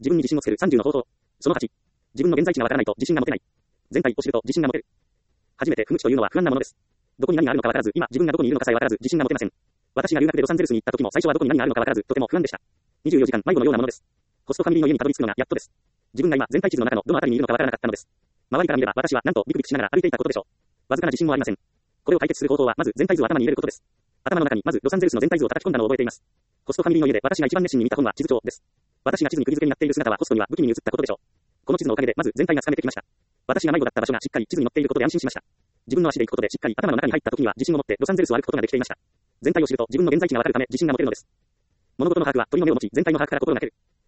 自分に自信をつける30の方法。その8。自分の現在地がわからないと自信が持てない。全体を知ると自信が持てる。初めて不無知というのは不安なものです。どこに何があるのかわからず、今自分がどこにいるのかさえわからず自信が持てません。私が留学でロサンゼルスに行った時も最初はどこに何があるのかわからずとても不安でした。24時間迷子のようなものです。ホストファミリーの家にたどり着くのがやっとです。自分が今全体地図の中のどのあたりにいるのかわからなかったのです。周りから見れば私はなんとビクビクしながら歩いていたことでしょう。わずかな自信もありません。これを解決する方法はまず全体図を頭に入れることです。頭の中にまずロサンゼルスの全体図を叩き込んだのを覚えています。ホストファミリーの家で私が一番熱心に見た本は地図帳です。私が地図に釘付けになっている姿はホストには武器に移ったことでしょう。この地図のおかげでまず全体がつかめてきました。私が迷子だった場所がしっかり地図に載っていることで安心しました。自分の足で行くことでしっかり頭の中に入った時には自信を持ってロサンゼルスを歩くことができていました。全体を知ると自分の現在地がわかるため自信が持てるのです。物事の把握は鳥の目を持ち全体の把握から心がける。